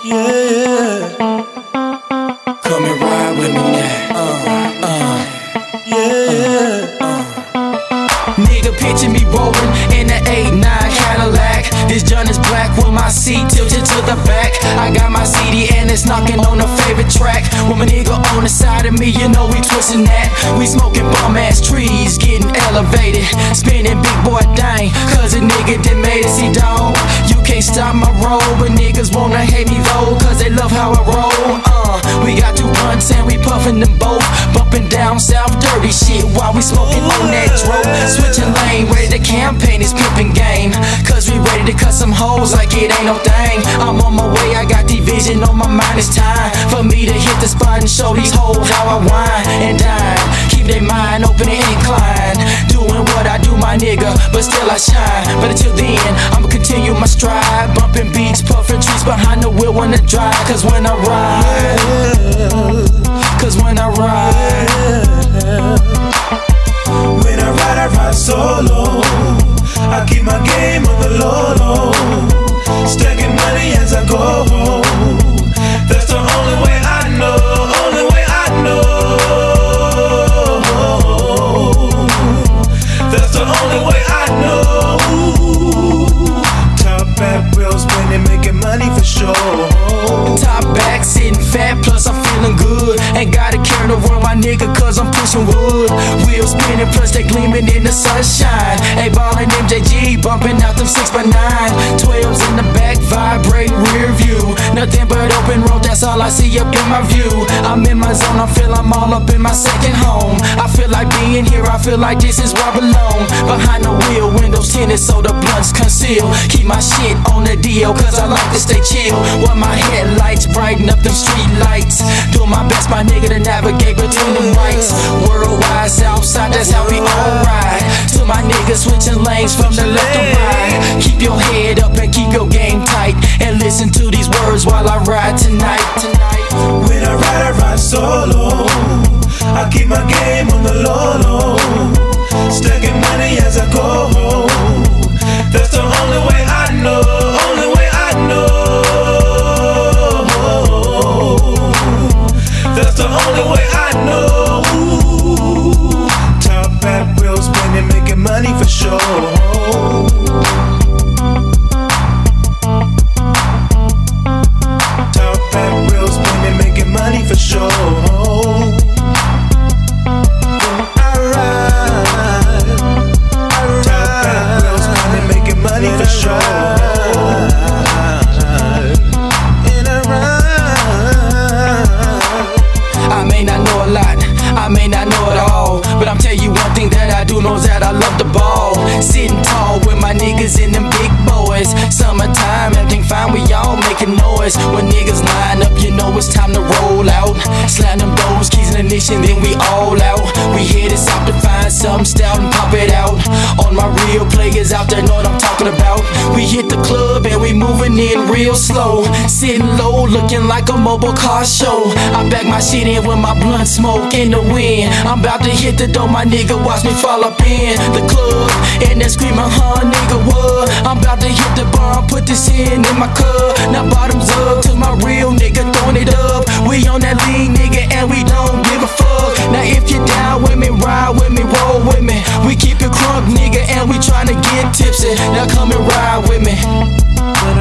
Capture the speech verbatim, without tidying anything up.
Yeah. Come and ride with me now. Uh, uh, yeah. Uh. Nigga picture me rolling in an eight nine Cadillac. This joint is black with my seat tilted to the back. I got my C D and it's knocking on a favorite track. With my nigga on the side of me, you know we twisting that. We smoking bum ass trees, getting elevated, spinning big boy dang. Cause a nigga that made it, see dog. You can't stop my roll, but niggas wanna hate me though, cause they love how I roll. Uh, we got two blunts and we puffin' them both, bumping down south dirty shit while we smoking on that dro. Switching lane, ready to campaign this pimpin' game, cause we ready to cut some hoes like it ain't no thing. I'm on my way, I got division on my mind. It's time for me to hit the spot and show these hoes how I whine and dine. Keep their mind open and inclined, doing what I do, my nigga, but still I shine. But until then, I'ma continue my stride, bumping beats, puffing trees behind the wheel when I drive. Cause when I ride, cause when I ride, when I ride, I ride solo. I keep my game on the low low, stacking money as I go. That's the only way I know, only way I know. That's the only way I know. Top back wheels spinning, making money for sure. Top back sitting fat, plus I'm feeling good. Ain't gotta carry the world, my nigga, cause I'm pushing wood. Wheels spinning, plus they gleaming in the sunshine. A ballin' M J G, bumping out them six by nine. Twelves in the back, vibrate rear view. Nothing but open road, that's all I see up in my view. I'm in my zone, I feel I'm all up in my second home. I feel like being here, I feel like this is where I belong. Behind the wheel, windows tinted so the blunts conceal. Keep my shit on the D L, cause I like to stay chill. While my headlights brighten up them street lights. Do my best, my nigga, to navigate between them whites. Worldwide, Southside, that's how we all ride. To my niggas switching lanes from the left to right. Keep your head up and keep your game tight, and listen to these words while I ride tonight. Tonight. When I ride, I ride solo. I keep my game on the low low, stacking money as I go. That's the only way I know, only way I know. That's the only way I know. Top back wheels spinning, making money for sure. Top back wheels spinning, making money for sure. For sure. I may not know a lot, I may not know it all, but I'm telling you one thing that I do know is that I love the ball. Sitting tall with my niggas and them big boys. Summertime, everything fine, we all making noise. When niggas line up, you know it's time to roll out. Slide them doors, keys in ignition, then we all out. We headed south to find something stout and pop it out. On my real players out there know what I'm talking about. We hit the club and we moving in real slow. Sitting low, looking like a mobile car show. I back my shit in with my blunt smoke in the wind. I'm about to hit the door, my nigga, watch me fall up in the club. And then screaming, huh, nigga, what? I'm about to hit the bar, put this in in my cup. Now bottoms up to my real nigga throwing it up. We on that lean, nigga, and we don't give a fuck. Now if you down with me, ride with me, roll with me. We keep it crunk, nigga, and we tryna get tipsy. Now come and ride with me. When